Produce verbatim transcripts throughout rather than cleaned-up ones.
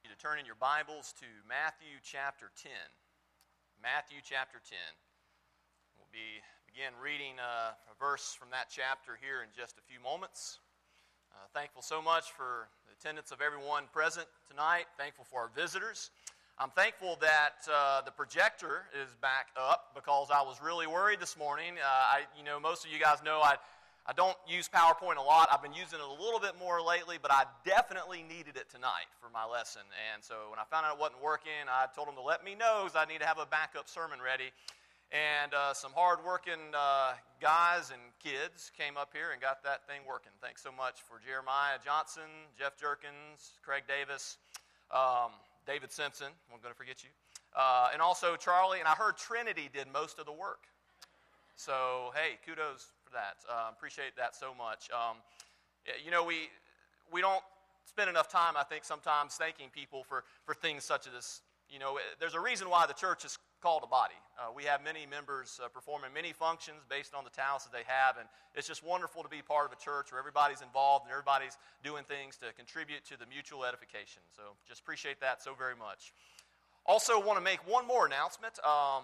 you to turn in your Bibles to Matthew chapter ten. Matthew chapter ten. We'll be begin reading uh, a verse from that chapter here in just a few moments. Uh, thankful so much for the attendance of everyone present tonight. Thankful for our visitors. I'm thankful that uh, the projector is back up because I was really worried this morning. Uh, I, you know, most of you guys know I. I don't use PowerPoint a lot. I've been using it a little bit more lately, but I definitely needed it tonight for my lesson. And so when I found out it wasn't working, I told them to let me know because I need to have a backup sermon ready. And uh, some hard-working uh, guys and kids came up here and got that thing working. Thanks so much for Jeremiah Johnson, Jeff Jerkins, Craig Davis, um, David Simpson. I'm going to forget you. Uh, and also Charlie. And I heard Trinity did most of the work. So, hey, kudos for that. Uh, appreciate that so much. Um, you know, we we don't spend enough time, I think, sometimes thanking people for, for things such as this. You know, there's a reason why the church is called a body. Uh, we have many members uh, performing many functions based on the talents that they have, and it's just wonderful to be part of a church where everybody's involved and everybody's doing things to contribute to the mutual edification. So just appreciate that so very much. Also want to make one more announcement. Um,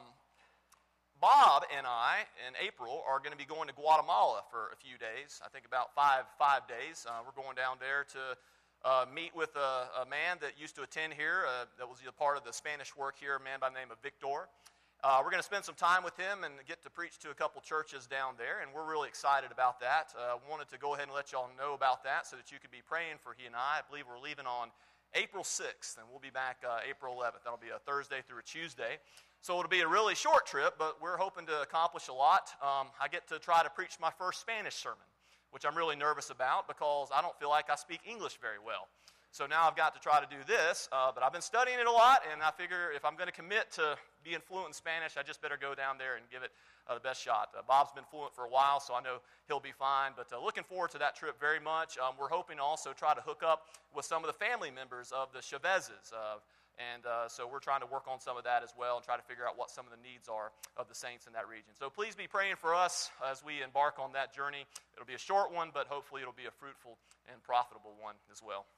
Bob and I, in April, are going to be going to Guatemala for a few days. I think about five five days. Uh, we're going down there to uh, meet with a, a man that used to attend here, uh, that was a part of the Spanish work here, a man by the name of Victor. Uh, we're going to spend some time with him and get to preach to a couple churches down there, and we're really excited about that. I uh, wanted to go ahead and let y'all know about that so that you could be praying for he and I. I believe we're leaving on April sixth, and we'll be back uh, April eleventh. That'll be a Thursday through a Tuesday. So it'll be a really short trip, but we're hoping to accomplish a lot. Um, I get to try to preach my first Spanish sermon, which I'm really nervous about because I don't feel like I speak English very well. So now I've got to try to do this, uh, but I've been studying it a lot, and I figure if I'm going to commit to being fluent in Spanish, I just better go down there and give it uh, the best shot. Uh, Bob's been fluent for a while, so I know he'll be fine, but uh, looking forward to that trip very much. Um, we're hoping to also try to hook up with some of the family members of the Chavezes, uh, And uh, so we're trying to work on some of that as well and try to figure out what some of the needs are of the saints in that region. So please be praying for us as we embark on that journey. It'll be a short one, but hopefully it'll be a fruitful and profitable one as well.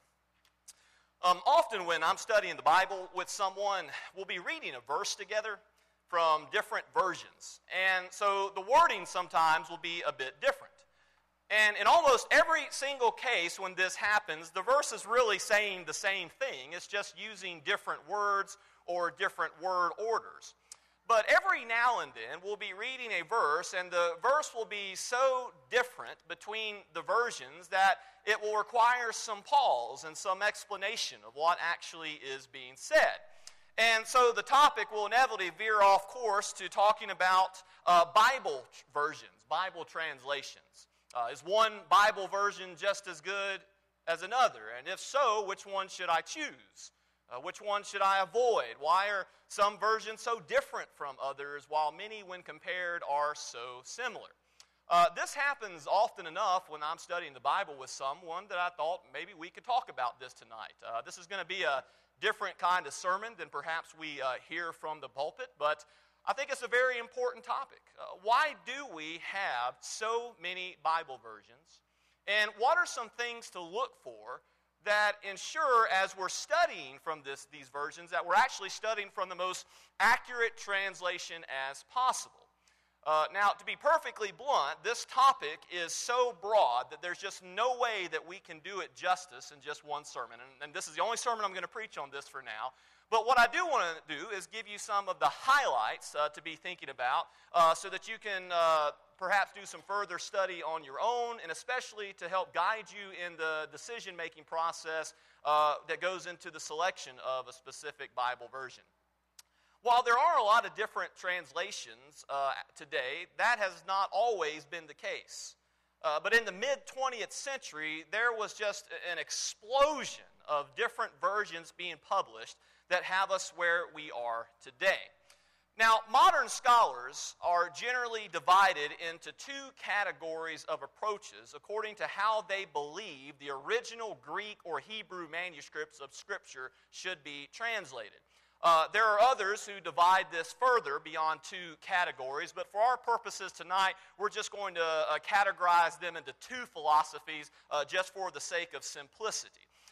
Um, often when I'm studying the Bible with someone, we'll be reading a verse together from different versions. And so the wording sometimes will be a bit different. And in almost every single case when this happens, the verse is really saying the same thing. It's just using different words or different word orders. But every now and then, we'll be reading a verse, and the verse will be so different between the versions that it will require some pause and some explanation of what actually is being said. And so the topic will inevitably veer off course to talking about uh, Bible versions, Bible translations. Uh, is one Bible version just as good as another? And if so, which one should I choose? Uh, which one should I avoid? Why are some versions so different from others, while many, when compared, are so similar? Uh, this happens often enough when I'm studying the Bible with someone that I thought maybe we could talk about this tonight. Uh, this is going to be a different kind of sermon than perhaps we uh, hear from the pulpit, but I think it's a very important topic. Uh, why do we have so many Bible versions? And what are some things to look for that ensure, as we're studying from this, these versions, that we're actually studying from the most accurate translation as possible? Uh, now, to be perfectly blunt, this topic is so broad that there's just no way that we can do it justice in just one sermon. And, and this is the only sermon I'm going to preach on this for now. But what I do want to do is give you some of the highlights uh, to be thinking about uh, so that you can uh, perhaps do some further study on your own, and especially to help guide you in the decision-making process uh, that goes into the selection of a specific Bible version. While there are a lot of different translations uh, today, that has not always been the case. Uh, but in the mid-twentieth century, there was just an explosion of different versions being published that have us where we are today. Now, modern scholars are generally divided into two categories of approaches according to how they believe the original Greek or Hebrew manuscripts of Scripture should be translated. Uh, there are others who divide this further beyond two categories, but for our purposes tonight, we're just going to uh, categorize them into two philosophies uh, just for the sake of simplicity.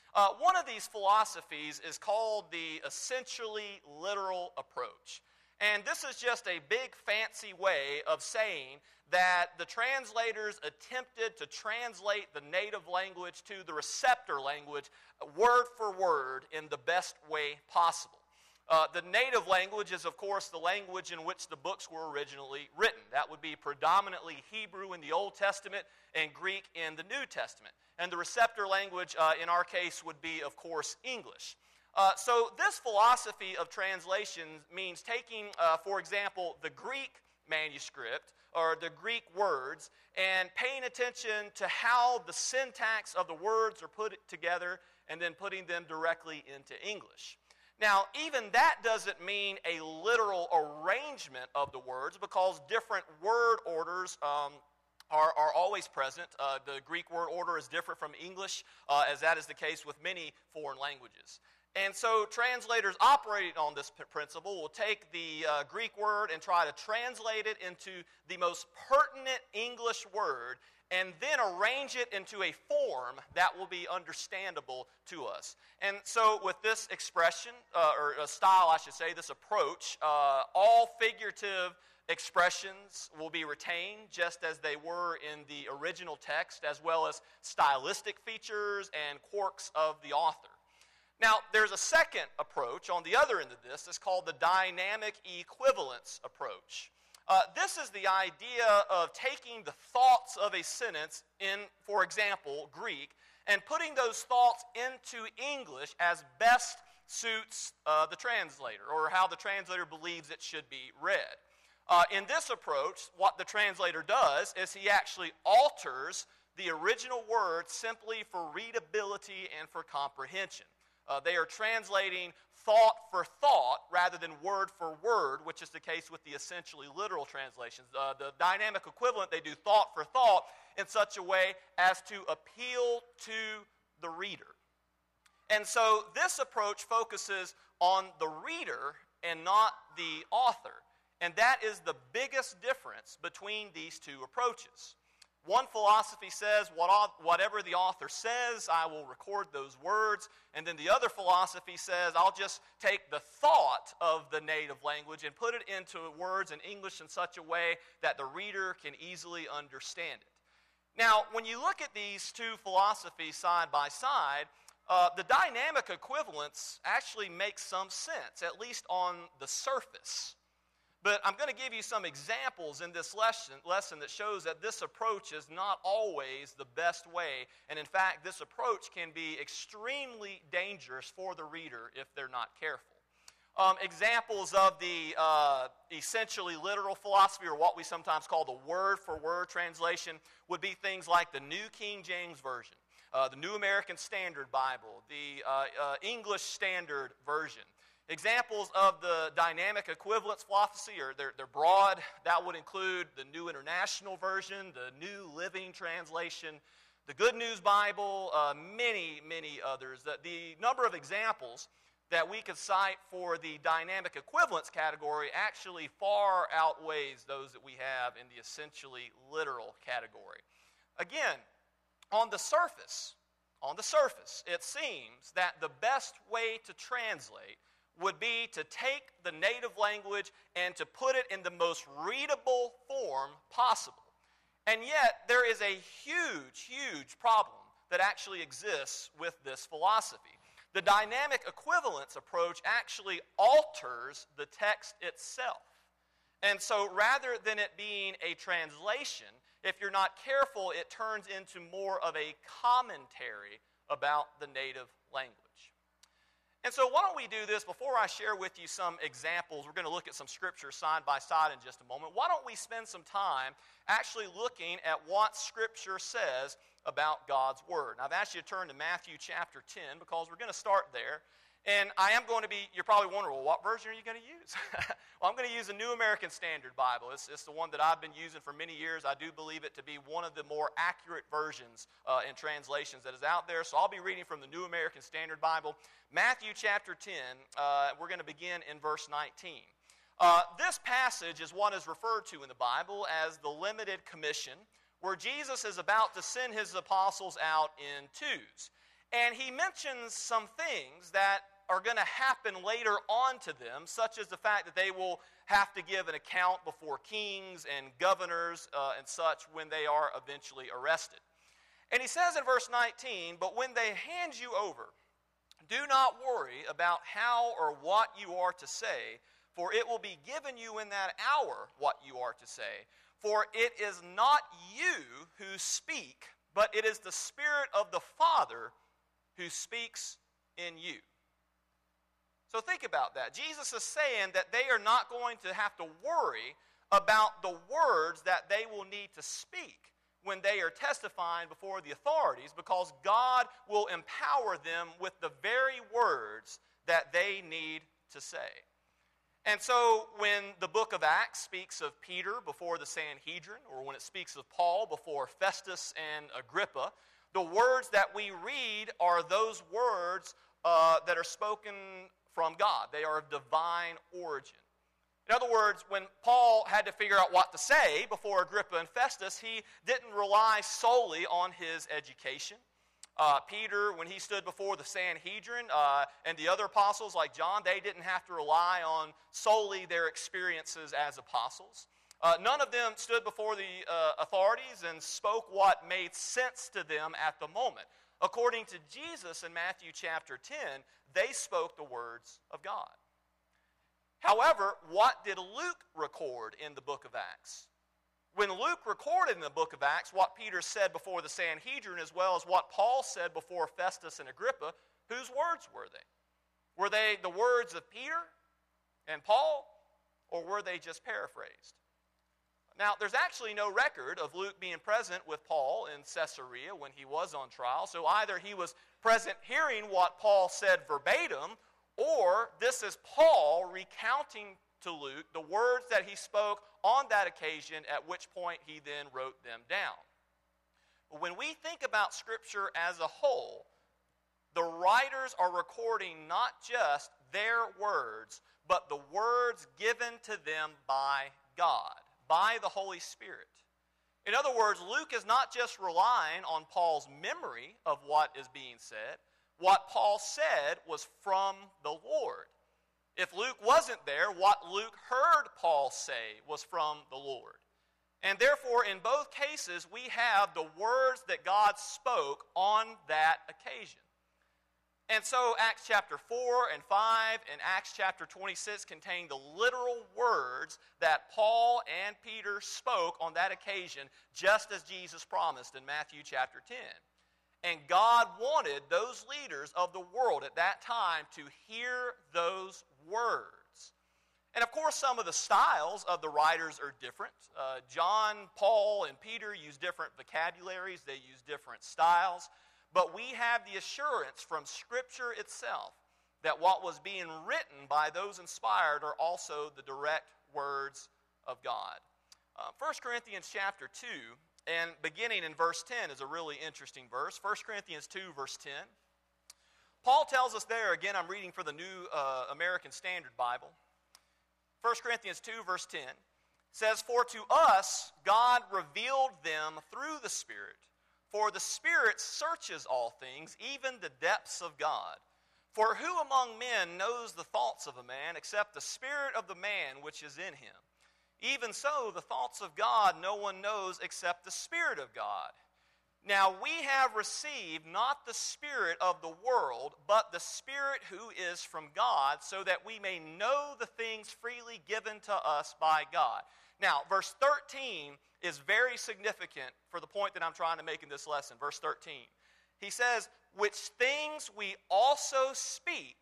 Uh, one of these philosophies is called the essentially literal approach. And this is just a big fancy way of saying that the translators attempted to translate the native language to the receptor language word for word in the best way possible. Uh, the native language is, of course, the language in which the books were originally written. That would be predominantly Hebrew in the Old Testament and Greek in the New Testament. And the receptor language, uh, in our case, would be, of course, English. Uh, so this philosophy of translation means taking, uh, for example, the Greek manuscript or the Greek words and paying attention to how the syntax of the words are put together and then putting them directly into English. Now, even that doesn't mean a literal arrangement of the words because different word orders um, are, are always present. Uh, the Greek word order is different from English, uh, as that is the case with many foreign languages. And so translators operating on this p- principle will take the uh, Greek word and try to translate it into the most pertinent English word and then arrange it into a form that will be understandable to us. And so with this expression, uh, or a style I should say, this approach, uh, all figurative expressions will be retained just as they were in the original text, as well as stylistic features and quirks of the author. Now, there's a second approach on the other end of this. It's called the dynamic equivalence approach. Uh, this is the idea of taking the thoughts of a sentence in, for example, Greek, and putting those thoughts into English as best suits uh, the translator, or how the translator believes it should be read. Uh, in this approach, what the translator does is he actually alters the original word simply for readability and for comprehension. Uh, they are translating thought for thought rather than word for word, which is the case with the essentially literal translations. Uh, the dynamic equivalent, they do thought for thought in such a way as to appeal to the reader. And so this approach focuses on the reader and not the author. And that is the biggest difference between these two approaches. One philosophy says, whatever the author says, I will record those words. And then the other philosophy says, I'll just take the thought of the native language and put it into words in English in such a way that the reader can easily understand it. Now, when you look at these two philosophies side by side, uh, the dynamic equivalence actually makes some sense, at least on the surface. But I'm going to give you some examples in this lesson, lesson that shows that this approach is not always the best way. And in fact, this approach can be extremely dangerous for the reader if they're not careful. Um, examples of the uh, essentially literal philosophy, or what we sometimes call the word-for-word translation, would be things like the New King James Version, uh, the New American Standard Bible, the uh, uh, English Standard Version. Examples of the dynamic equivalence philosophy, or they're, they're broad. That would include the New International Version, the New Living Translation, the Good News Bible, uh, many, many others. The, the number of examples that we could cite for the dynamic equivalence category actually far outweighs those that we have in the essentially literal category. Again, on the surface, on the surface, it seems that the best way to translate would be to take the native language and to put it in the most readable form possible. And yet, there is a huge, huge problem that actually exists with this philosophy. The dynamic equivalence approach actually alters the text itself. And so rather than it being a translation, if you're not careful, it turns into more of a commentary about the native language. And so why don't we do this? Before I share with you some examples, we're going to look at some scripture side by side in just a moment. Why don't we spend some time actually looking at what Scripture says about God's Word? Now, I've asked you to turn to Matthew chapter ten because we're going to start there. And I am going to be, you're probably wondering, well, what version are you going to use? Well, I'm going to use the New American Standard Bible. It's, it's the one that I've been using for many years. I do believe it to be one of the more accurate versions uh, in translations that is out there. So I'll be reading from the New American Standard Bible. Matthew chapter ten, uh, we're going to begin in verse nineteen. Uh, this passage is what is referred to in the Bible as the limited commission, where Jesus is about to send his apostles out in twos. And he mentions some things that are going to happen later on to them, such as the fact that they will have to give an account before kings and governors uh, and such when they are eventually arrested. And he says in verse nineteen, "But when they hand you over, do not worry about how or what you are to say, for it will be given you in that hour what you are to say. For it is not you who speak, but it is the Spirit of the Father who speaks in you." So think about that. Jesus is saying that they are not going to have to worry about the words that they will need to speak when they are testifying before the authorities, because God will empower them with the very words that they need to say. And so when the book of Acts speaks of Peter before the Sanhedrin, or when it speaks of Paul before Festus and Agrippa, the words that we read are those words uh, that are spoken from God. They are of divine origin. In other words, when Paul had to figure out what to say before Agrippa and Festus, he didn't rely solely on his education. Uh, Peter, when he stood before the Sanhedrin, uh, and the other apostles like John, they didn't have to rely on solely their experiences as apostles. Uh, none of them stood before the uh, authorities and spoke what made sense to them at the moment. According to Jesus in Matthew chapter ten, they spoke the words of God. However, what did Luke record in the book of Acts? When Luke recorded in the book of Acts what Peter said before the Sanhedrin, as well as what Paul said before Festus and Agrippa, whose words were they? Were they the words of Peter and Paul, or were they just paraphrased? Now, there's actually no record of Luke being present with Paul in Caesarea when he was on trial, so either he was present hearing what Paul said verbatim, or this is Paul recounting to Luke the words that he spoke on that occasion, at which point he then wrote them down. But when we think about Scripture as a whole, the writers are recording not just their words, but the words given to them by God, by the Holy Spirit. In other words, Luke is not just relying on Paul's memory of what is being said. What Paul said was from the Lord. If Luke wasn't there, what Luke heard Paul say was from the Lord. And therefore, in both cases, we have the words that God spoke on that occasion. And so Acts chapter four and five and Acts chapter twenty-six contain the literal words that Paul and Peter spoke on that occasion, just as Jesus promised in Matthew chapter ten. And God wanted those leaders of the world at that time to hear those words. And of course, some of the styles of the writers are different. Uh, John, Paul, and Peter use different vocabularies. They use different styles. But we have the assurance from Scripture itself that what was being written by those inspired are also the direct words of God. Uh, First Corinthians chapter two, and beginning in verse ten is a really interesting verse. First Corinthians two, verse ten. Paul tells us there, again I'm reading for the New uh, American Standard Bible. First Corinthians two, verse ten says, "For to us God revealed them through the Spirit. For the Spirit searches all things, even the depths of God. For who among men knows the thoughts of a man, except the spirit of the man which is in him? Even so, the thoughts of God no one knows except the Spirit of God. Now we have received not the spirit of the world, but the Spirit who is from God, so that we may know the things freely given to us by God." Now, verse thirteen is very significant for the point that I'm trying to make in this lesson. Verse thirteen. He says, "Which things we also speak,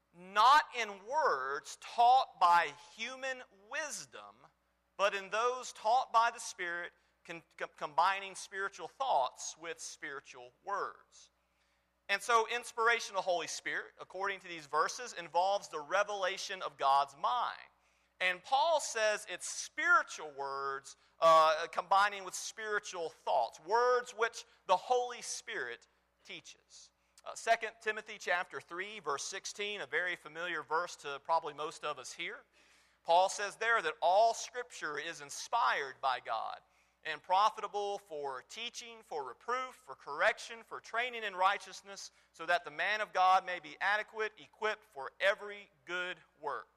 not in words taught by human wisdom, but in those taught by the Spirit, con- com- combining spiritual thoughts with spiritual words." And so inspiration of the Holy Spirit, according to these verses, involves the revelation of God's mind. And Paul says it's spiritual words uh, combining with spiritual thoughts, words which the Holy Spirit teaches. Uh, Second Timothy chapter three, verse sixteen, a very familiar verse to probably most of us here. Paul says there that all Scripture is inspired by God and profitable for teaching, for reproof, for correction, for training in righteousness, so that the man of God may be adequate, equipped for every good work.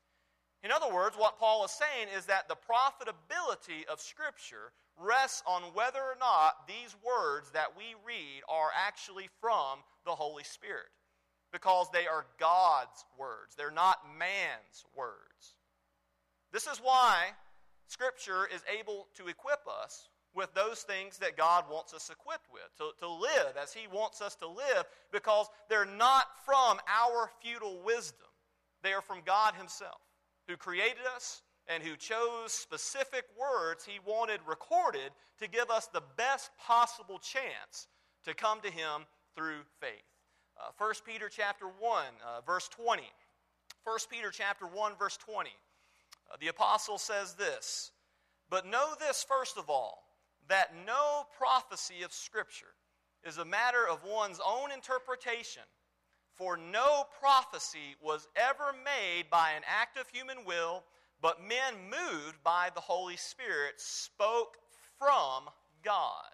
In other words, what Paul is saying is that the profitability of Scripture rests on whether or not these words that we read are actually from the Holy Spirit, because they are God's words. They're not man's words. This is why Scripture is able to equip us with those things that God wants us equipped with, to, to live as He wants us to live, because they're not from our futile wisdom. They are from God Himself, who created us and who chose specific words He wanted recorded to give us the best possible chance to come to Him through faith. Uh, First Peter chapter one, uh, verse twenty. First Peter chapter one, verse twenty. Uh, the apostle says this, "But know this first of all, that no prophecy of Scripture is a matter of one's own interpretation. For no prophecy was ever made by an act of human will, but men moved by the Holy Spirit spoke from God."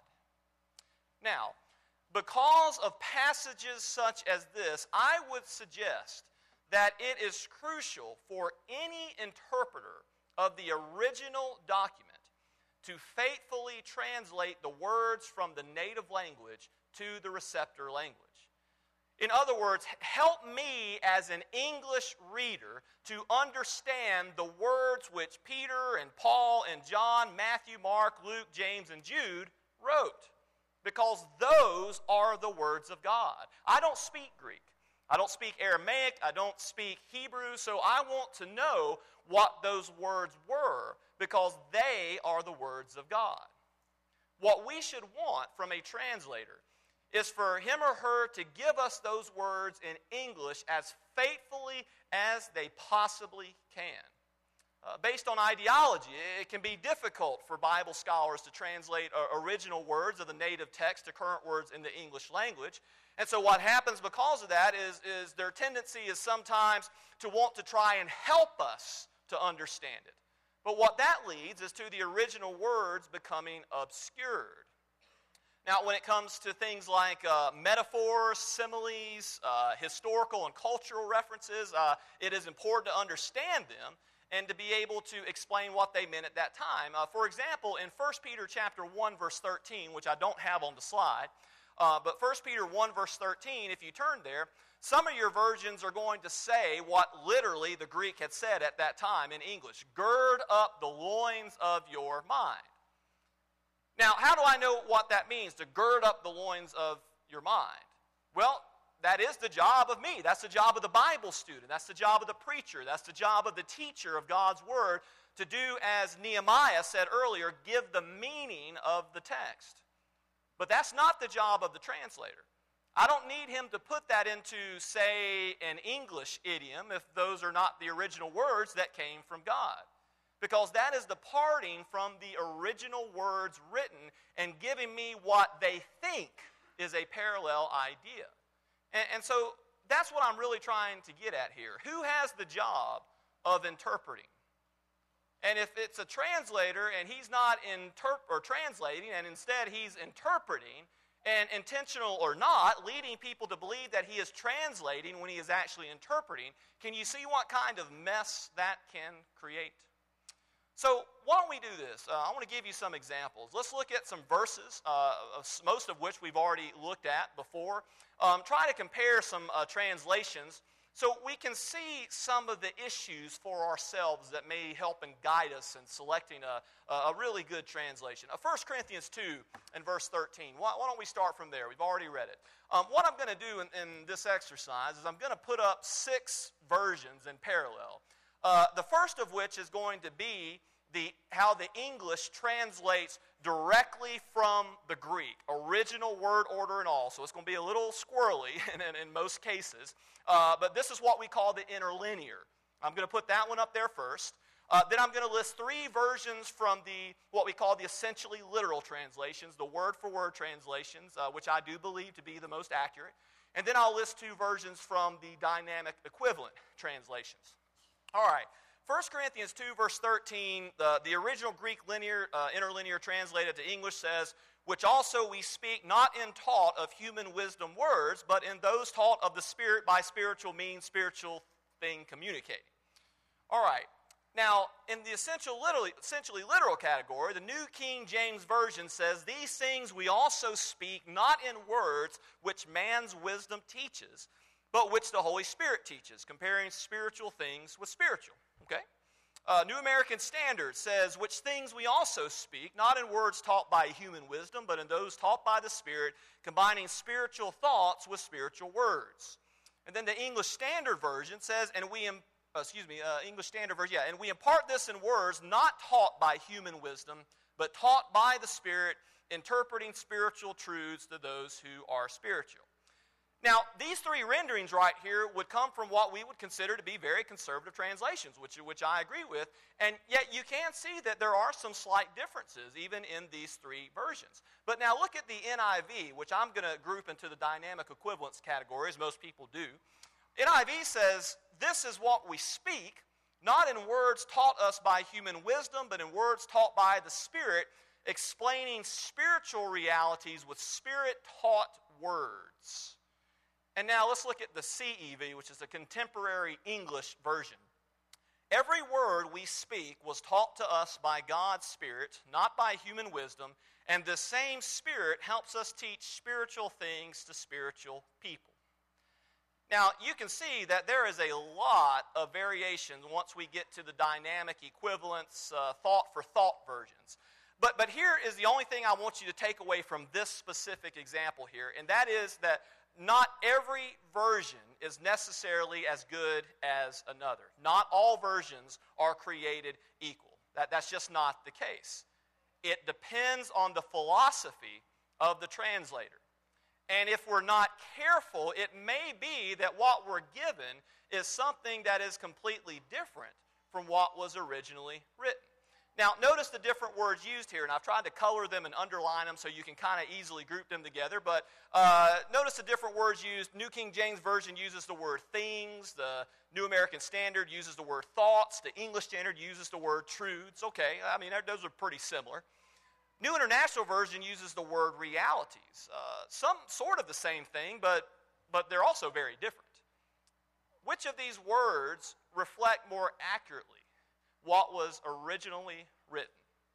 Now, because of passages such as this, I would suggest that it is crucial for any interpreter of the original document to faithfully translate the words from the native language to the receptor language. In other words, help me as an English reader to understand the words which Peter and Paul and John, Matthew, Mark, Luke, James, and Jude wrote, because those are the words of God. I don't speak Greek. I don't speak Aramaic. I don't speak Hebrew. So I want to know what those words were, because they are the words of God. What we should want from a translator is for him or her to give us those words in English as faithfully as they possibly can. Uh, based on ideology, it can be difficult for Bible scholars to translate uh, original words of the native text to current words in the English language. And so what happens because of that is, is their tendency is sometimes to want to try and help us to understand it. But what that leads is to the original words becoming obscured. Now, when it comes to things like uh, metaphors, similes, uh, historical and cultural references, uh, it is important to understand them and to be able to explain what they meant at that time. Uh, for example, in First Peter chapter one, verse thirteen, which I don't have on the slide, uh, but First Peter one, verse thirteen, if you turn there, some of your versions are going to say what literally the Greek had said at that time in English: gird up the loins of your mind. Now, how do I know what that means, to gird up the loins of your mind? Well, that is the job of me. That's the job of the Bible student. That's the job of the preacher. That's the job of the teacher of God's Word, to do as Nehemiah said earlier, give the meaning of the text. But that's not the job of the translator. I don't need him to put that into, say, an English idiom if those are not the original words that came from God. Because that is departing from the original words written and giving me what they think is a parallel idea. And, and so that's what I'm really trying to get at here. Who has the job of interpreting? And if it's a translator and he's not interp- or translating, and instead he's interpreting, and intentional or not, leading people to believe that he is translating when he is actually interpreting, can you see what kind of mess that can create? So why don't we do this? Uh, I want to give you some examples. Let's look at some verses, uh, most of which we've already looked at before. Um, try to compare some uh, translations so we can see some of the issues for ourselves that may help and guide us in selecting a, a really good translation. Uh, First Corinthians two and verse thirteen. Why, why don't we start from there? We've already read it. Um, what I'm going to do in, in this exercise is I'm going to put up six versions in parallel. Uh, the first of which is going to be the how the English translates directly from the Greek, original word order and all. So it's going to be a little squirrely in, in, in most cases. Uh, but this is what we call the interlinear. I'm going to put that one up there first. Uh, then I'm going to list three versions from the what we call the essentially literal translations, the word-for-word translations, uh, which I do believe to be the most accurate. And then I'll list two versions from the dynamic equivalent translations. All right, First Corinthians two, verse thirteen, the, the original Greek linear, uh, interlinear translated to English says, which also we speak not in taught of human wisdom words, but in those taught of the Spirit by spiritual means, spiritual thing communicating. All right. Now, in the essential literally, essentially literal category, the New King James Version says, these things we also speak not in words which man's wisdom teaches, but which the Holy Spirit teaches, comparing spiritual things with spiritual. Okay? Uh, New American Standard says, which things we also speak, not in words taught by human wisdom, but in those taught by the Spirit, combining spiritual thoughts with spiritual words. And then the English Standard Version says, and we im- uh, excuse me, uh, English Standard Version, yeah, and we impart this in words not taught by human wisdom, but taught by the Spirit, interpreting spiritual truths to those who are spiritual. Now, these three renderings right here would come from what we would consider to be very conservative translations, which, which I agree with, and yet you can see that there are some slight differences even in these three versions. But now look at the N I V, which I'm going to group into the dynamic equivalence category, as most people do. N I V says, this is what we speak, not in words taught us by human wisdom, but in words taught by the Spirit, explaining spiritual realities with Spirit-taught words. And now let's look at the C E V, which is the Contemporary English Version. Every word we speak was taught to us by God's Spirit, not by human wisdom, and the same Spirit helps us teach spiritual things to spiritual people. Now, you can see that there is a lot of variation once we get to the dynamic equivalence, uh, thought-for-thought versions. But, but here is the only thing I want you to take away from this specific example here, and that is that not every version is necessarily as good as another. Not all versions are created equal. That, that's just not the case. It depends on the philosophy of the translator. And if we're not careful, it may be that what we're given is something that is completely different from what was originally written. Now, notice the different words used here, and I've tried to color them and underline them so you can kind of easily group them together. But uh, notice the different words used. New King James Version uses the word things. The New American Standard uses the word thoughts. The English Standard uses the word truths. Okay, I mean, those are pretty similar. New International Version uses the word realities. Uh, some sort of the same thing, but, but they're also very different. Which of these words reflect more accurately what was originally written?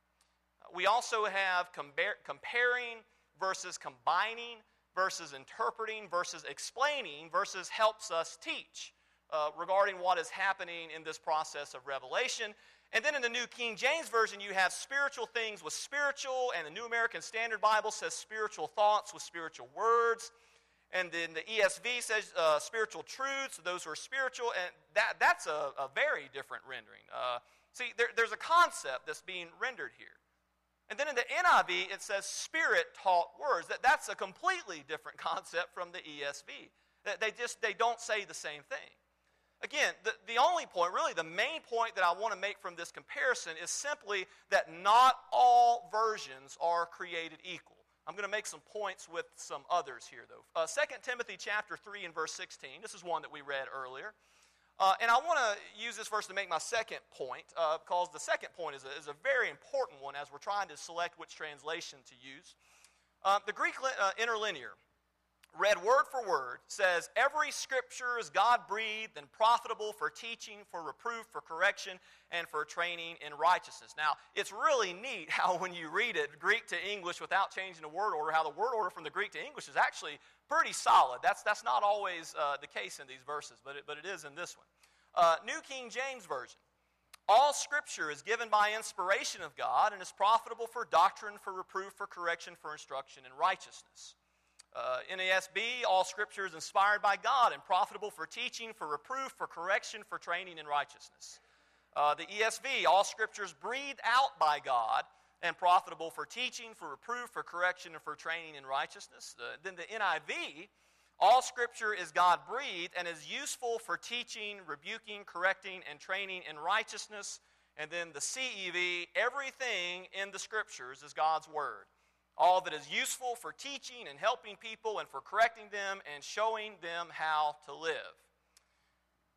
We also have compar- comparing versus combining versus interpreting versus explaining versus helps us teach uh, regarding what is happening in this process of revelation. And then in the New King James Version, you have spiritual things with spiritual, and the New American Standard Bible says spiritual thoughts with spiritual words. And then the E S V says uh, spiritual truths, those who are spiritual, and that, that's a, a very different rendering. Uh, see, there, there's a concept that's being rendered here. And then in the N I V, it says Spirit-taught words. That, that's a completely different concept from the E S V. They just they don't say the same thing. Again, the, the only point, really the main point that I want to make from this comparison is simply that not all versions are created equal. I'm going to make some points with some others here, though. Uh, Second Timothy chapter three and verse sixteen. This is one that we read earlier. Uh, and I want to use this verse to make my second point, uh, because the second point is a, is a very important one as we're trying to select which translation to use. Uh, the Greek uh, interlinear, read word for word, says, every scripture is God-breathed and profitable for teaching, for reproof, for correction, and for training in righteousness. Now, it's really neat how when you read it, Greek to English without changing the word order, how the word order from the Greek to English is actually pretty solid. That's, that's not always uh, the case in these verses, but it, but it is in this one. Uh, New King James Version. All Scripture is given by inspiration of God and is profitable for doctrine, for reproof, for correction, for instruction in righteousness. Uh, N A S B, all Scripture is inspired by God and profitable for teaching, for reproof, for correction, for training in righteousness. Uh, the E S V, all Scripture is breathed out by God and profitable for teaching, for reproof, for correction, and for training in righteousness. Uh, then the N I V, all Scripture is God-breathed and is useful for teaching, rebuking, correcting, and training in righteousness. And then the C E V, everything in the Scriptures is God's Word. All that is useful for teaching and helping people and for correcting them and showing them how to live.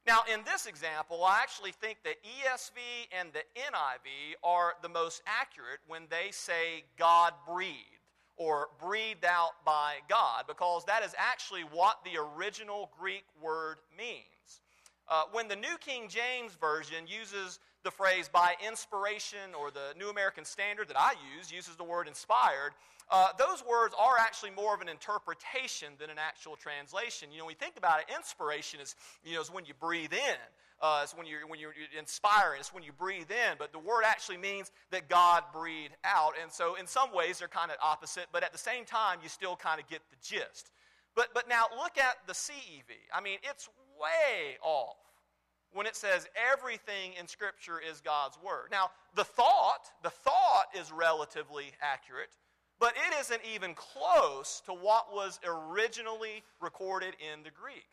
Now, in this example, I actually think the E S V and the N I V are the most accurate when they say God breathed or breathed out by God, because that is actually what the original Greek word means. Uh, when the New King James Version uses the phrase by inspiration, or the New American Standard that I use uses the word inspired, uh, those words are actually more of an interpretation than an actual translation. You know, when we think about it, inspiration is, you know, is when you breathe in. Uh, it's when you're, when you're inspiring. It's when you breathe in. But the word actually means that God breathed out. And so in some ways they're kind of opposite, but at the same time you still kind of get the gist. But, but now look at the C E V. I mean, it's way off when it says everything in Scripture is God's Word. Now, the thought, the thought is relatively accurate, but it isn't even close to what was originally recorded in the Greek.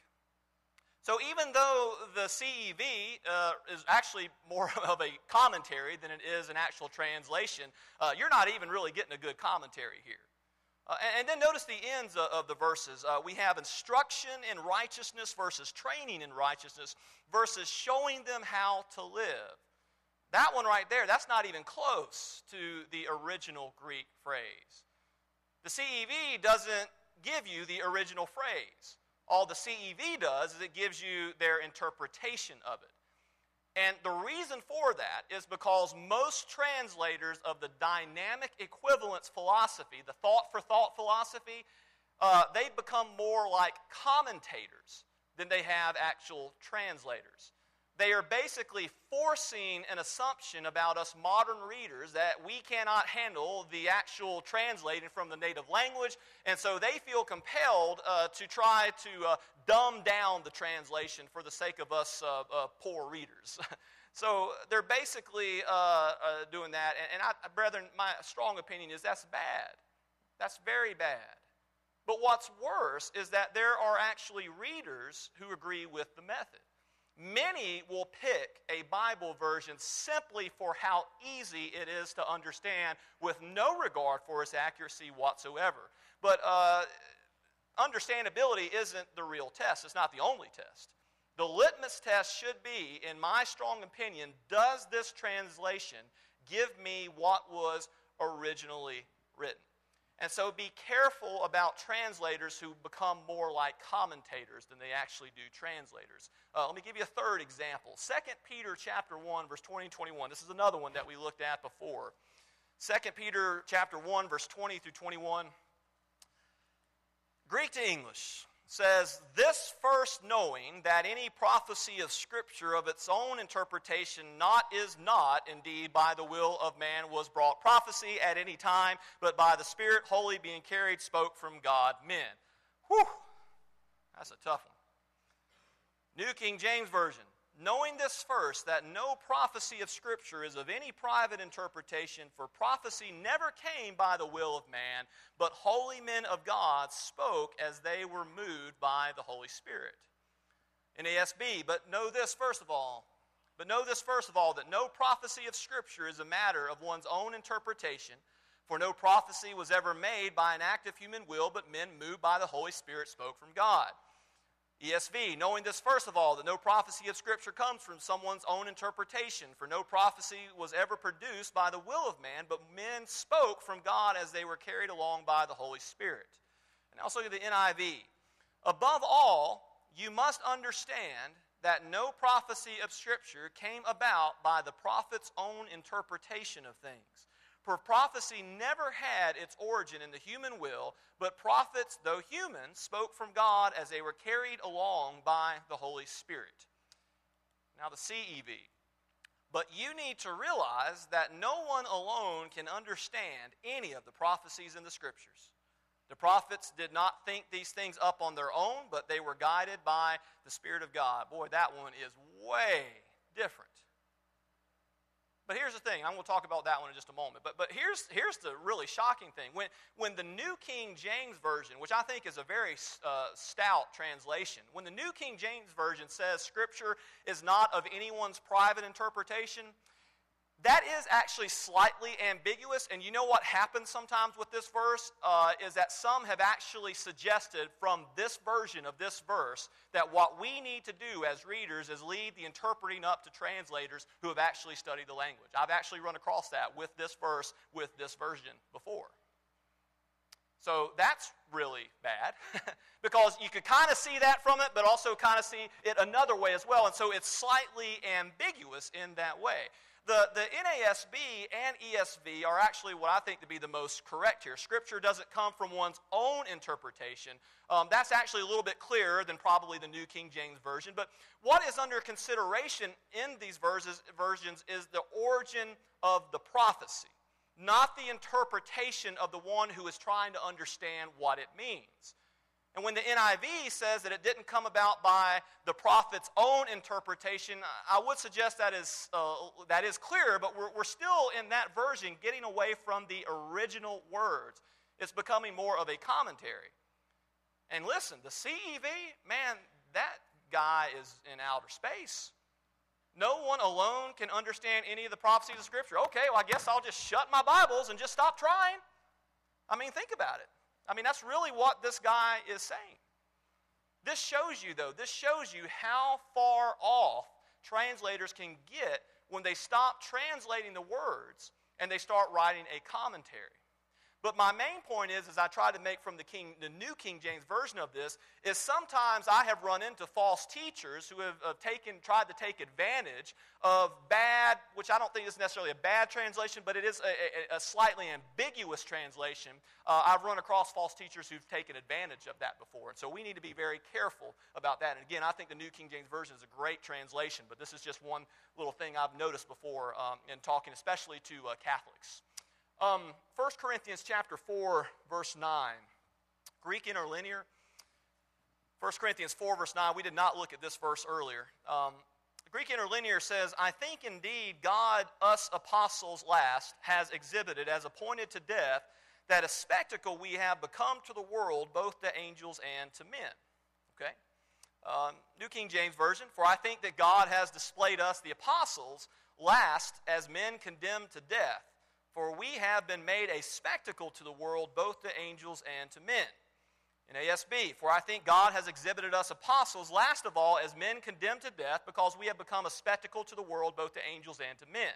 So even though the C E V uh, is actually more of a commentary than it is an actual translation, uh, you're not even really getting a good commentary here. Uh, and, and then notice the ends of, of the verses. Uh, we have instruction in righteousness versus training in righteousness versus showing them how to live. That one right there, that's not even close to the original Greek phrase. The C E V doesn't give you the original phrase. All the C E V does is it gives you their interpretation of it. And the reason for that is because most translators of the dynamic equivalence philosophy, the thought-for-thought philosophy, uh, they become more like commentators than they have actual translators. They are basically forcing an assumption about us modern readers that we cannot handle the actual translating from the native language, and so they feel compelled uh, to try to uh, dumb down the translation for the sake of us uh, uh, poor readers. So they're basically uh, uh, doing that, and, and I, brethren, my strong opinion is that's bad. That's very bad. But what's worse is that there are actually readers who agree with the method. Many will pick a Bible version simply for how easy it is to understand with no regard for its accuracy whatsoever. But uh, understandability isn't the real test. It's not the only test. The litmus test should be, in my strong opinion, does this translation give me what was originally written? And so be careful about translators who become more like commentators than they actually do translators. Uh, let me give you a third example. Second Peter chapter one, verse twenty and twenty-one. This is another one that we looked at before. Second Peter chapter one, verse twenty through twenty-one. Greek to English says, "This first knowing that any prophecy of Scripture of its own interpretation not is not indeed by the will of man was brought prophecy at any time, but by the Spirit wholly being carried spoke from God men." Whew, that's a tough one. New King James Version, "Knowing this first, that no prophecy of Scripture is of any private interpretation, for prophecy never came by the will of man, but holy men of God spoke as they were moved by the Holy Spirit." N A S B, "But know this first of all, but know this first of all, that no prophecy of Scripture is a matter of one's own interpretation, for no prophecy was ever made by an act of human will, but men moved by the Holy Spirit spoke from God." E S V, "Knowing this first of all, that no prophecy of Scripture comes from someone's own interpretation, for no prophecy was ever produced by the will of man, but men spoke from God as they were carried along by the Holy Spirit." And also the N I V, "Above all, you must understand that no prophecy of Scripture came about by the prophet's own interpretation of things. For prophecy never had its origin in the human will, but prophets, though human, spoke from God as they were carried along by the Holy Spirit." Now the C E V, "But you need to realize that no one alone can understand any of the prophecies in the Scriptures. The prophets did not think these things up on their own, but they were guided by the Spirit of God." Boy, that one is way different. But here's the thing, I'm going to talk about that one in just a moment. But, but here's, here's the really shocking thing. When, when the New King James Version, which I think is a very uh, stout translation, when the New King James Version says Scripture is not of anyone's private interpretation, that is actually slightly ambiguous, and you know what happens sometimes with this verse uh, is that some have actually suggested from this version of this verse that what we need to do as readers is leave the interpreting up to translators who have actually studied the language. I've actually run across that with this verse, with this version before. So that's really bad because you could kind of see that from it, but also kind of see it another way as well, and so it's slightly ambiguous in that way. The, the N A S B and E S V are actually what I think to be the most correct here. Scripture doesn't come from one's own interpretation. Um, that's actually a little bit clearer than probably the New King James Version. But what is under consideration in these verses, versions is the origin of the prophecy, not the interpretation of the one who is trying to understand what it means. And when the N I V says that it didn't come about by the prophet's own interpretation, I would suggest that is uh, that is clear, but we're, we're still in that version getting away from the original words. It's becoming more of a commentary. And listen, the C E V, man, that guy is in outer space. No one alone can understand any of the prophecies of Scripture. Okay, well, I guess I'll just shut my Bibles and just stop trying. I mean, think about it. I mean, that's really what this guy is saying. This shows you, though, this shows you how far off translators can get when they stop translating the words and they start writing a commentary. But my main point is, as I try to make from the King, the New King James Version of this, is sometimes I have run into false teachers who have, have taken, tried to take advantage of bad, which I don't think is necessarily a bad translation, but it is a, a, a slightly ambiguous translation. Uh, I've run across false teachers who've taken advantage of that before, and so we need to be very careful about that. And again, I think the New King James Version is a great translation, but this is just one little thing I've noticed before um, in talking, especially to uh, Catholics. Um, First Corinthians chapter four, verse nine. Greek interlinear. First Corinthians four, verse nine. We did not look at this verse earlier. Um, the Greek interlinear says, I think indeed God, us apostles last, has exhibited as appointed to death that a spectacle we have become to the world, both to angels and to men. Okay? Um, New King James Version, for I think that God has displayed us, the apostles, last as men condemned to death. For we have been made a spectacle to the world, both to angels and to men. In A S B, for I think God has exhibited us apostles, last of all, as men condemned to death, because we have become a spectacle to the world, both to angels and to men.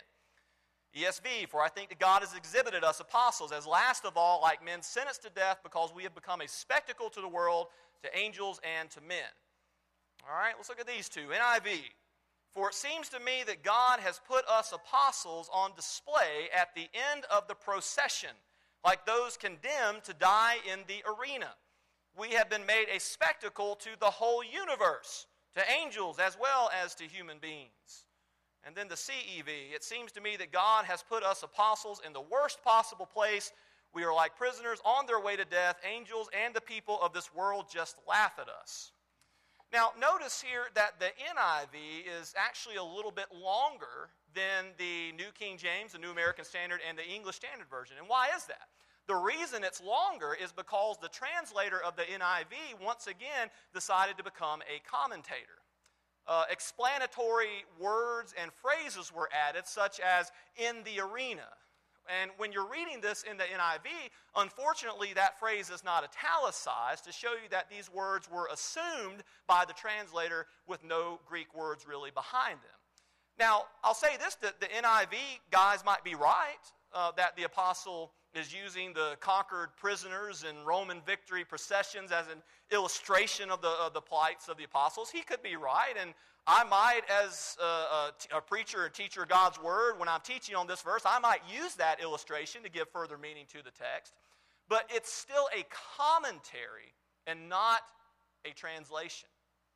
E S V, for I think that God has exhibited us apostles, as last of all, like men sentenced to death, because we have become a spectacle to the world, to angels and to men. All right, let's look at these two. N I V. For it seems to me that God has put us apostles on display at the end of the procession, like those condemned to die in the arena. We have been made a spectacle to the whole universe, to angels as well as to human beings. And then the C E V, it seems to me that God has put us apostles in the worst possible place. We are like prisoners on their way to death. Angels and the people of this world just laugh at us. Now, notice here that the N I V is actually a little bit longer than the New King James, the New American Standard, and the English Standard Version. And why is that? The reason it's longer is because the translator of the N I V, once again, decided to become a commentator. Uh, explanatory words and phrases were added, such as in the arena. And when you're reading this in the N I V, unfortunately that phrase is not italicized to show you that these words were assumed by the translator with no Greek words really behind them. Now, I'll say this, that the N I V guys might be right, uh, that the apostle is using the conquered prisoners and Roman victory processions as an illustration of the, of the plights of the apostles. He could be right, and I might, as a, a, a preacher and teacher of God's Word, when I'm teaching on this verse, I might use that illustration to give further meaning to the text. But it's still a commentary and not a translation.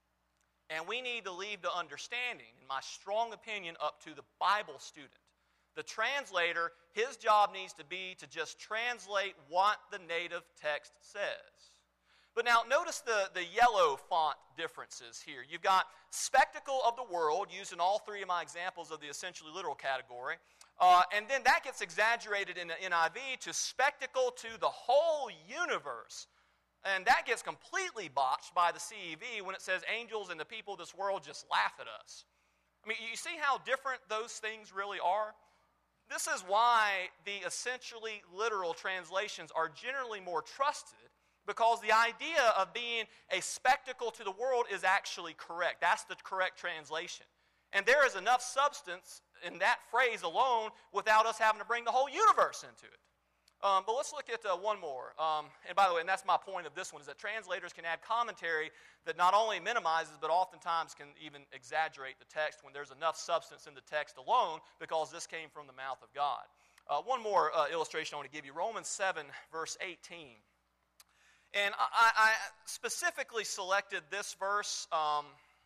And we need to leave the understanding, in my strong opinion, up to the Bible student. The translator, his job needs to be to just translate what the native text says. But now, notice the, the yellow font differences here. You've got spectacle of the world, used in all three of my examples of the essentially literal category. Uh, and then that gets exaggerated in the N I V to spectacle to the whole universe. And that gets completely botched by the C E V when it says angels and the people of this world just laugh at us. I mean, you see how different those things really are? This is why the essentially literal translations are generally more trusted, because the idea of being a spectacle to the world is actually correct. That's the correct translation. And there is enough substance in that phrase alone without us having to bring the whole universe into it. Um, but let's look at uh, one more. Um, and by the way, and that's my point of this one, is that translators can add commentary that not only minimizes, but oftentimes can even exaggerate the text when there's enough substance in the text alone, because this came from the mouth of God. Uh, one more uh, illustration I want to give you. Romans seven, verse eighteen. And I, I specifically selected this verse um,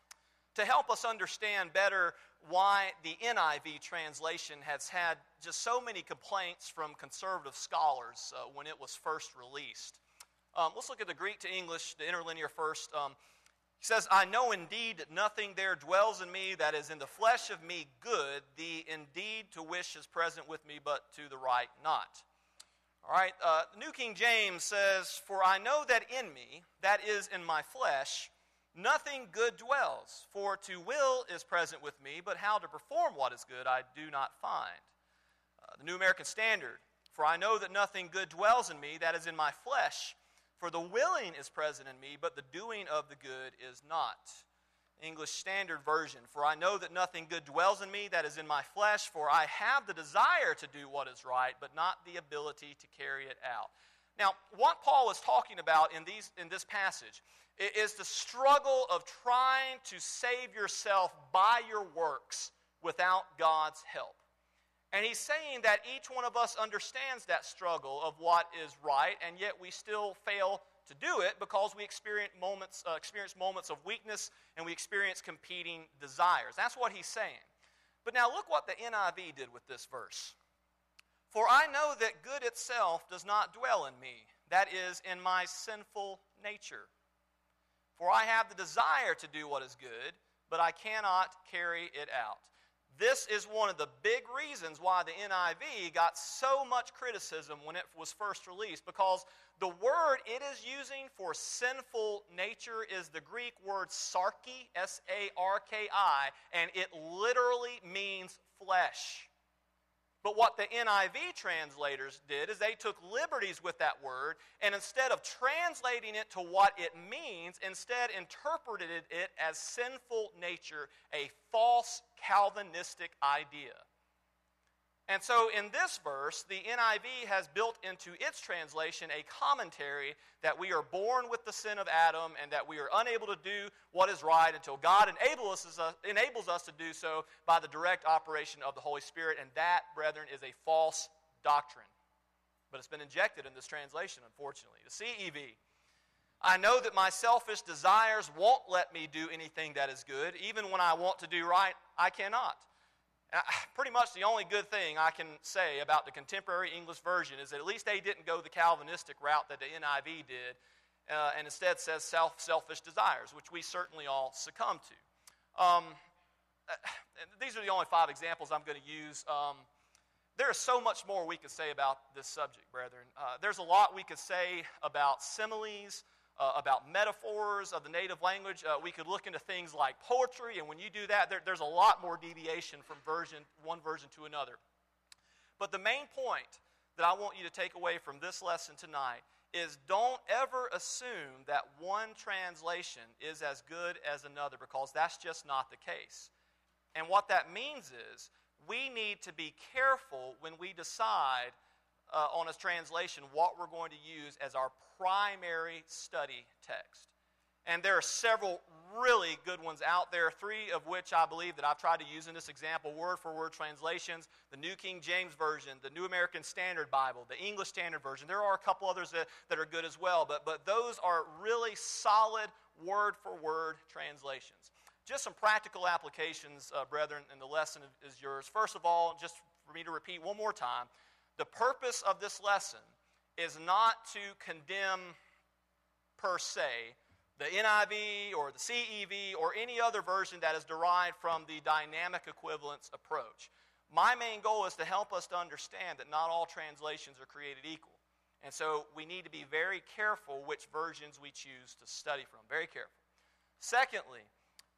to help us understand better why the N I V translation has had just so many complaints from conservative scholars uh, when it was first released. Um, let's look at the Greek to English, the interlinear first. Um, he says, I know indeed that nothing there dwells in me that is in the flesh of me good, the indeed to wish is present with me, but to the right not. All right, uh, the New King James says, for I know that in me, that is in my flesh, nothing good dwells, for to will is present with me, but how to perform what is good I do not find. Uh, the New American Standard, for I know that nothing good dwells in me, that is in my flesh, for the willing is present in me, but the doing of the good is not. English Standard Version, for I know that nothing good dwells in me, that is in my flesh, for I have the desire to do what is right, but not the ability to carry it out. Now, what Paul is talking about in these in this passage is the struggle of trying to save yourself by your works without God's help. And he's saying that each one of us understands that struggle of what is right, and yet we still fail to do it because we experience moments, uh, experience moments of weakness, and we experience competing desires. That's what he's saying. But now look what the N I V did with this verse. For I know that good itself does not dwell in me, that is, in my sinful nature. For I have the desire to do what is good, but I cannot carry it out. This is one of the big reasons why the N I V got so much criticism when it was first released, because the word it is using for sinful nature is the Greek word sarki, S A R K I, and it literally means flesh. But what the N I V translators did is they took liberties with that word, and instead of translating it to what it means, instead interpreted it as sinful nature, a false Calvinistic idea. And so in this verse, the N I V has built into its translation a commentary that we are born with the sin of Adam and that we are unable to do what is right until God enables us, enables us to do so by the direct operation of the Holy Spirit. And that, brethren, is a false doctrine. But it's been injected in this translation, unfortunately. The C E V. I know that my selfish desires won't let me do anything that is good. Even when I want to do right, I cannot. Pretty much the only good thing I can say about the contemporary English version is that at least they didn't go the Calvinistic route that the N I V did, uh, and instead says self, selfish desires, which we certainly all succumb to. Um, these are the only five examples I'm going to use. Um, there is so much more we could say about this subject, brethren. Uh, there's a lot we could say about similes, Uh, about metaphors of the native language. Uh, we could look into things like poetry, and when you do that, there, there's a lot more deviation from version one version to another. But the main point that I want you to take away from this lesson tonight is don't ever assume that one translation is as good as another, because that's just not the case. And what that means is we need to be careful when we decide Uh, on a translation what we're going to use as our primary study text. And there are several really good ones out there, three of which I believe that I've tried to use in this example, word-for-word translations: the New King James Version, the New American Standard Bible, the English Standard Version. There are a couple others that, that are good as well, but, but those are really solid word-for-word translations. Just some practical applications, uh, brethren, and the lesson is yours. First of all, just for me to repeat one more time, the purpose of this lesson is not to condemn, per se, the N I V or the C E V or any other version that is derived from the dynamic equivalence approach. My main goal is to help us to understand that not all translations are created equal. And so we need to be very careful which versions we choose to study from. Very careful. Secondly,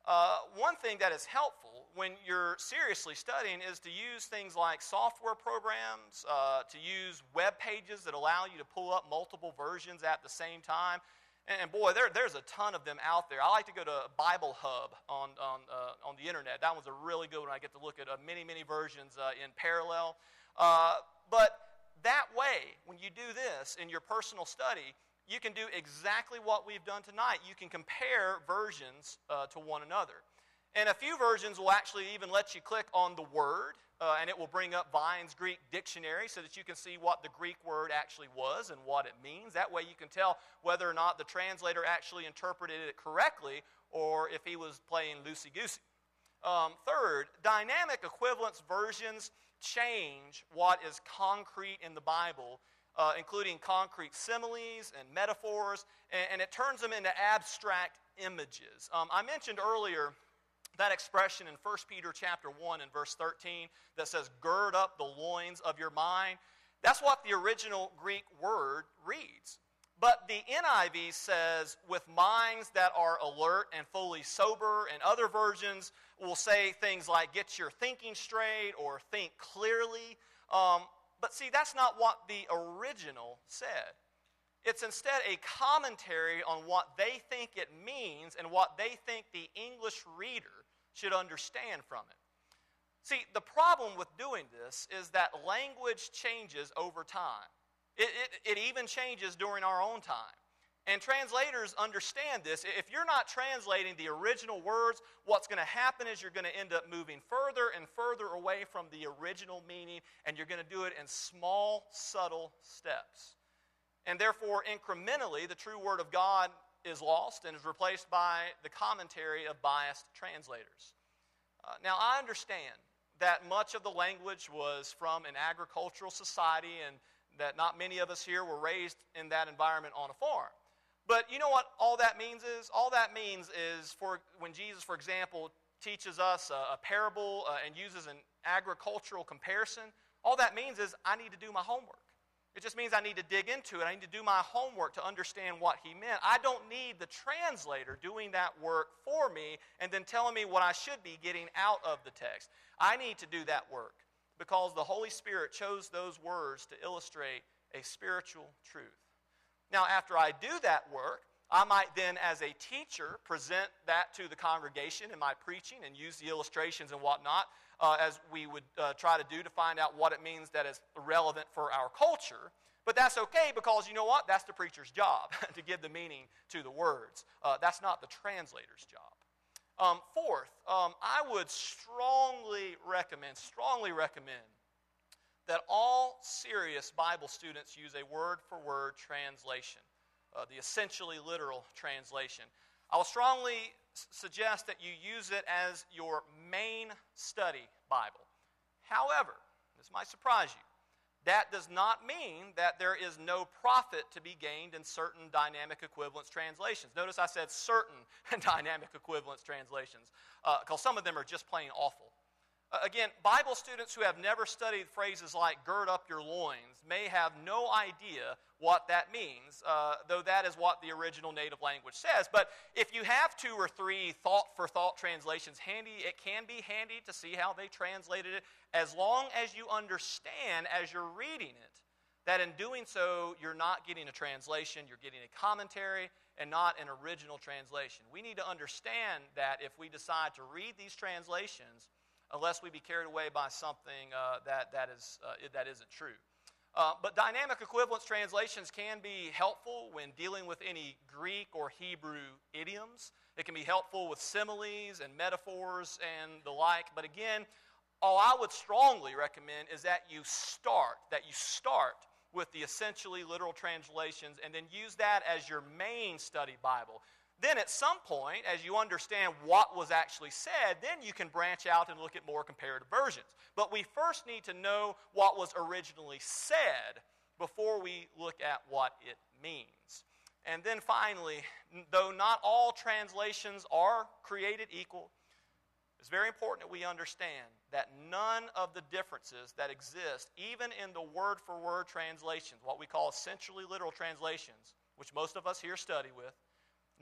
Uh, one thing that is helpful when you're seriously studying is to use things like software programs, uh, to use web pages that allow you to pull up multiple versions at the same time. And, and boy, there, there's a ton of them out there. I like to go to Bible Hub on, on, uh, on the internet. That one's a really good one. I get to look at uh, many, many versions uh, in parallel. Uh, but that way, when you do this in your personal study, you can do exactly what we've done tonight. You can compare versions uh, to one another. And a few versions will actually even let you click on the word, uh, and it will bring up Vine's Greek dictionary so that you can see what the Greek word actually was and what it means. That way you can tell whether or not the translator actually interpreted it correctly or if he was playing loosey-goosey. Um, third, dynamic equivalence versions change what is concrete in the Bible, uh, including concrete similes and metaphors, and, and it turns them into abstract images. Um, I mentioned earlier that expression in First Peter chapter one and verse thirteen that says, gird up the loins of your mind. That's what the original Greek word reads. But the N I V says, with minds that are alert and fully sober, and other versions will say things like, get your thinking straight or think clearly. Um, but see, that's not what the original said. It's instead a commentary on what they think it means and what they think the English reader should understand from it. See, the problem with doing this is that language changes over time. It, it, it even changes during our own time. And translators understand this. If you're not translating the original words, what's going to happen is you're going to end up moving further and further away from the original meaning, and you're going to do it in small, subtle steps. And therefore, incrementally, the true Word of God is lost and is replaced by the commentary of biased translators. Uh, now, I understand that much of the language was from an agricultural society and that not many of us here were raised in that environment on a farm. But you know what all that means is? All that means is for when Jesus, for example, teaches us a, a parable uh, and uses an agricultural comparison, all that means is I need to do my homework. It just means I need to dig into it. I need to do my homework to understand what he meant. I don't need the translator doing that work for me and then telling me what I should be getting out of the text. I need to do that work because the Holy Spirit chose those words to illustrate a spiritual truth. Now, after I do that work, I might then, as a teacher, present that to the congregation in my preaching and use the illustrations and whatnot, uh, as we would uh, try to do to find out what it means that is relevant for our culture. But that's okay because, you know what? That's the preacher's job, to give the meaning to the words. Uh, that's not the translator's job. Um, fourth, um, I would strongly recommend, strongly recommend that all serious Bible students use a word-for-word translation, uh, the essentially literal translation. I will strongly s- suggest that you use it as your main study Bible. However, this might surprise you, that does not mean that there is no profit to be gained in certain dynamic equivalence translations. Notice I said certain dynamic equivalence translations, because uh, some of them are just plain awful. Uh, again, Bible students who have never studied phrases like gird up your loins may have no idea what that means, uh, though that is what the original native language says. But if you have two or three thought-for-thought translations handy, it can be handy to see how they translated it, as long as you understand as you're reading it that in doing so, you're not getting a translation, you're getting a commentary and not an original translation. We need to understand that if we decide to read these translations, unless we be carried away by something uh, that, that, is, uh, that isn't true. Uh, but dynamic equivalence translations can be helpful when dealing with any Greek or Hebrew idioms. It can be helpful with similes and metaphors and the like. But again, all I would strongly recommend is that you start, that you start with the essentially literal translations and then use that as your main study Bible. Then at some point, as you understand what was actually said, then you can branch out and look at more comparative versions. But we first need to know what was originally said before we look at what it means. And then finally, though not all translations are created equal, it's very important that we understand that none of the differences that exist, even in the word-for-word translations, what we call essentially literal translations, which most of us here study with,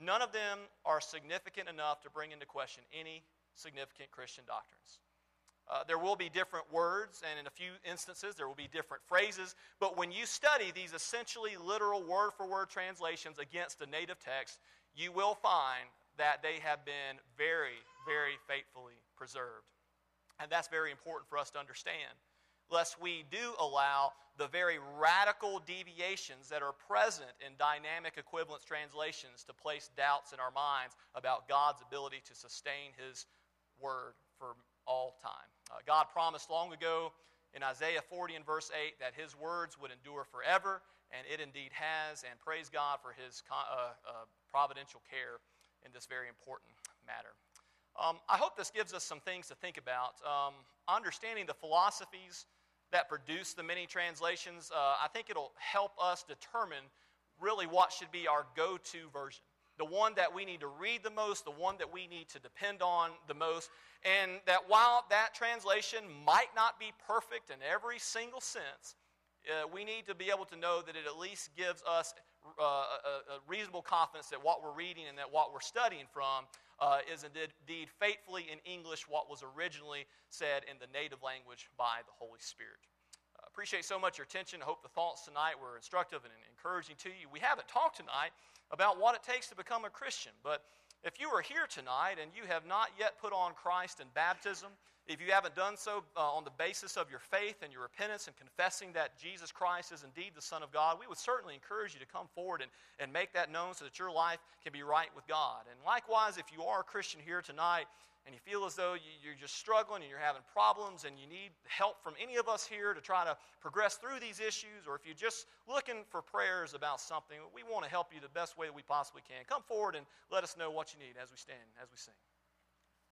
none of them are significant enough to bring into question any significant Christian doctrines. Uh, there will be different words, and in a few instances there will be different phrases, but when you study these essentially literal word-for-word translations against the native text, you will find that they have been very, very faithfully preserved. And that's very important for us to understand, lest we do allow the very radical deviations that are present in dynamic equivalence translations to place doubts in our minds about God's ability to sustain His word for all time. Uh, God promised long ago in Isaiah forty and verse eight that His words would endure forever, and it indeed has, and praise God for His uh, uh, providential care in this very important matter. Um, I hope this gives us some things to think about. Um, understanding the philosophies that produce the many translations, uh, I think it'll help us determine really what should be our go-to version. The one that we need to read the most, the one that we need to depend on the most, and that while that translation might not be perfect in every single sense, uh, we need to be able to know that it at least gives us uh, a, a reasonable confidence that what we're reading and that what we're studying from uh, is indeed faithfully in English what was originally said in the native language by the Holy Spirit. I uh, appreciate so much your attention. I hope the thoughts tonight were instructive and encouraging to you. We haven't talked tonight about what it takes to become a Christian, but if you are here tonight and you have not yet put on Christ in baptism, if you haven't done so uh, on the basis of your faith and your repentance and confessing that Jesus Christ is indeed the Son of God, we would certainly encourage you to come forward and, and make that known so that your life can be right with God. And likewise, if you are a Christian here tonight and you feel as though you're just struggling and you're having problems and you need help from any of us here to try to progress through these issues, or if you're just looking for prayers about something, we want to help you the best way that we possibly can. Come forward and let us know what you need as we stand, as we sing.